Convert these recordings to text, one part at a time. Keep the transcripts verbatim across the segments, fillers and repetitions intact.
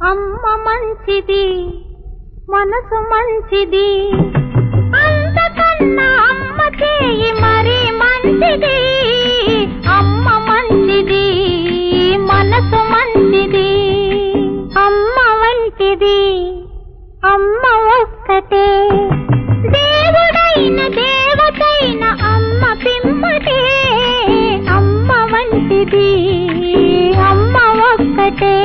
అమ్మ మంచిది మనసు మంచిది అంతకన్నా అమ్మ చేయి మరి మంచిది అమ్మ మంచిది మనసు మంచిది అమ్మ వంటిది అమ్మ ఒక్కటే దేవుడైన దేవతైన అమ్మ పిమ్మటే అమ్మ వంటిది అమ్మ ఒక్కటే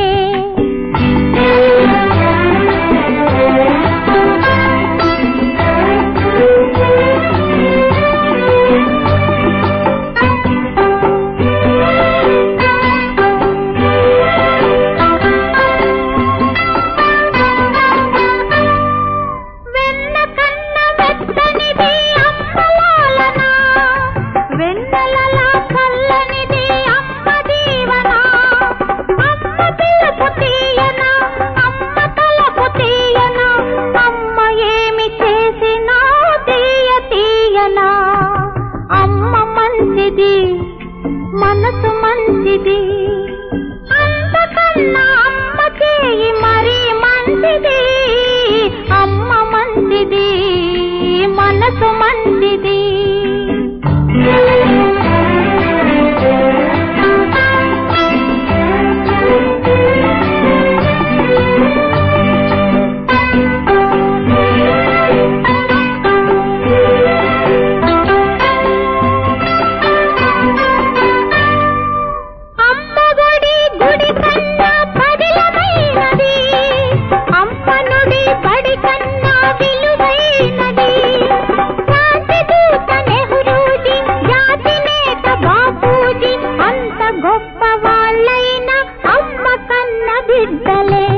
మనసు మంచిది అంతకన్నా అమ్మ చేయి మరి మంచిది అమ్మ మంచిది మనసు మంచిది గొప్ప వాళ్ళైనా అమ్మ కన్న బిడ్డలే